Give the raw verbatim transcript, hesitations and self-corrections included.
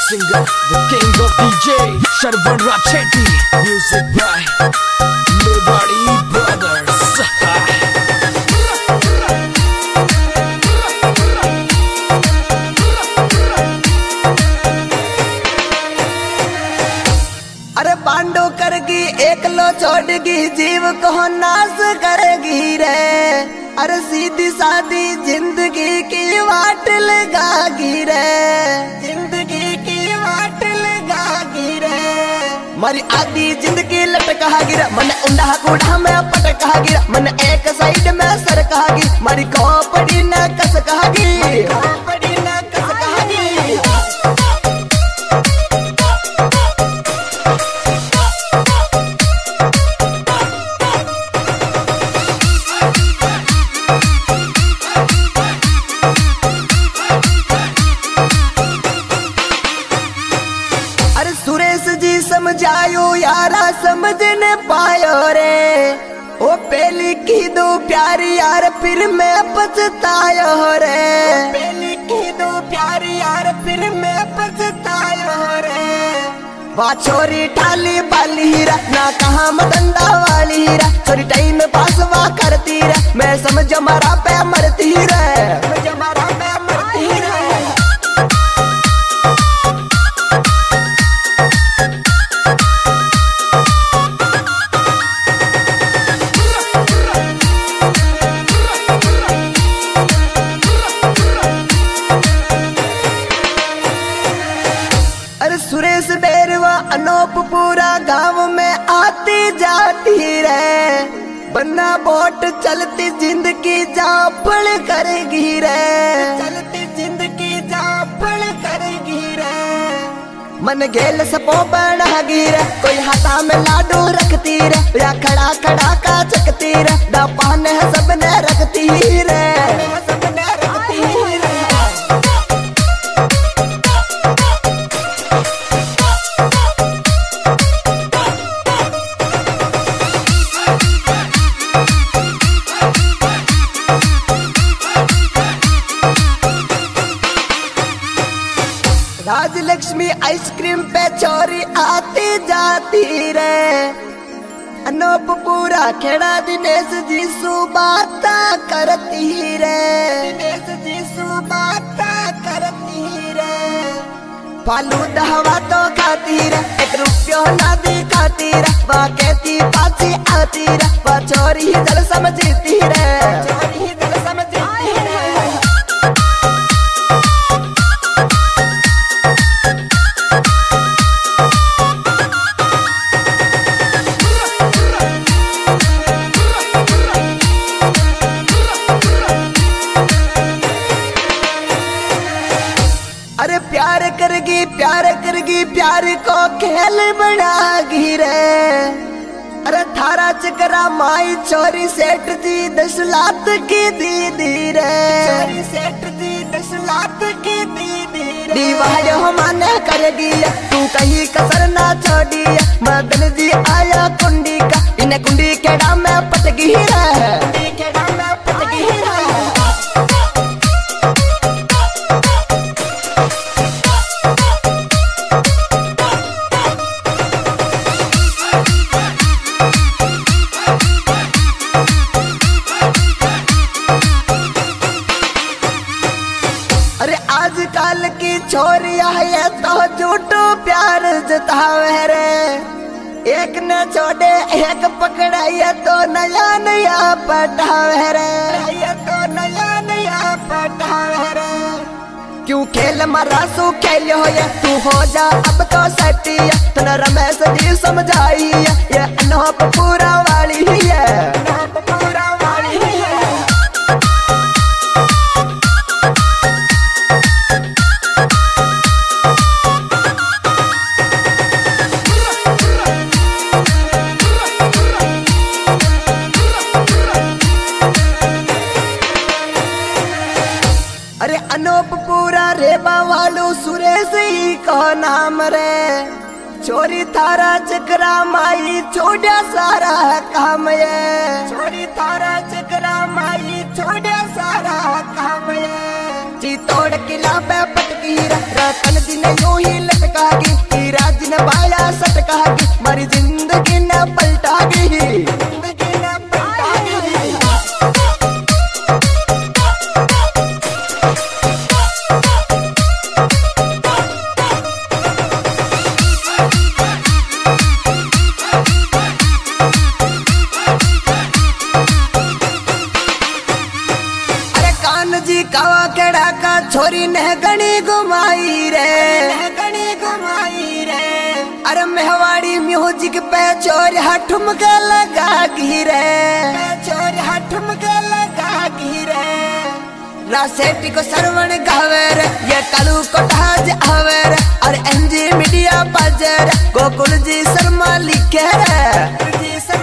singer, the king of D J, Sharvan Racheti. Music by Mewari Brothers. अरे बांडो करगी एकलो छोड़गी जीव को नाश करेगी रे। अरे सीधी सादी जिंदगी की वाट लगागी रे, जिंदगी की वाट लगागी रे। मारी आधी जिंदगी लटकागी रे, मन उंडा कूड़ा में पटकागी रे। मन एक साइड में सर कहागी, मारी खोपड़ी न कस कहागी, खोपड़ी न कस कहागी। सुरेश जी समझायो यारा समझ न पायो रे। ओ पहली की दो प्यारी यार फिर मैं पछतायो रे, पहली की दो प्यारी यार फिर मैं पछतायो रे। वाह छोरी ठाली बाली हीरा ना कहा मदंदा वाली हीरा, छोरी टाइम पास वा करती रे। मैं समझ मारा पे मरती रे, समझ मारा पे मरती रे। सुरेश बेरवा अनोप पूरा गांव में आती जाती रे। बन्ना बोट चलती जिंदगी जाफड़ करेगी रे, चलती जिंदगी जाफड़ करेगी रे। मन गेल सपो बनागी रे, कोई हाथा में लाडू रखती रे, या खड़ा खड़ा का चकती रे। दापान है सबने रखती रे, सबने रखती रे। राजलक्ष्मी आइसक्रीम पे छोरी आती जाती रे। अनोप पूरा खेड़ा दिनेश जी सु बाता करती रे, दिनेश जी सु बाता करती रे। फालूदा हवा तो खाती रे, एक रुपयो ना दिखाती रे। वह कहती पाछी आती रे, वह छोरी ही जल समझती रे, छोरी ही जल समझती रे। अरे प्यार करगी प्यार करगी प्यार को खेल बनागी रे। अरे थारा चकरा माई छोरी सेठ जी दस लाख की दीदी रे, छोरी सेठ जी दस लाख की दीदी रे। दीवार माने करेगी तू कहीं कसर ना छोड़ी, मदन जी आया कुंडी का इन कुंडी केड़ा में पटगी रे, कुंडी केड़ा में पटगी रे। अरे आजकल की छोरिया है तो झूठो प्यार जतावे रे। एक न छोड़े एक पकड़ाया तो नया नया पटावे रे, ये तो नया नया पटावे रे। क्यों खेल मरासू खेल हो या तू हो जा अब तो सटिया। तना रमेश जी समझाई ये अनोप पूरा वाली है, अनोप पूरा वाली है। अरे अनोप पूरा रेबा वालू सुरेश ही को नाम रे। छोरी थारा चकरा माई छोड़ा सारा काम ये, छोरी थारा चकरा माई छोड़ा सारा काम ये। जी तोड़ किला पे पटकी रतन दिन यूं ही छोरी ने गणी घुमाई रे गणी घुमाई रे। अरे मेहवाड़ी म्यूजिक पे छोरी ठुमके लगा गिरे छोरी ठुमके लगा गिरे। रासेटी को सरवण गावेर ये कालू को ढाज आवेर और एनजी मीडिया बाजर गोकुल जी शर्मा लिखे रे जी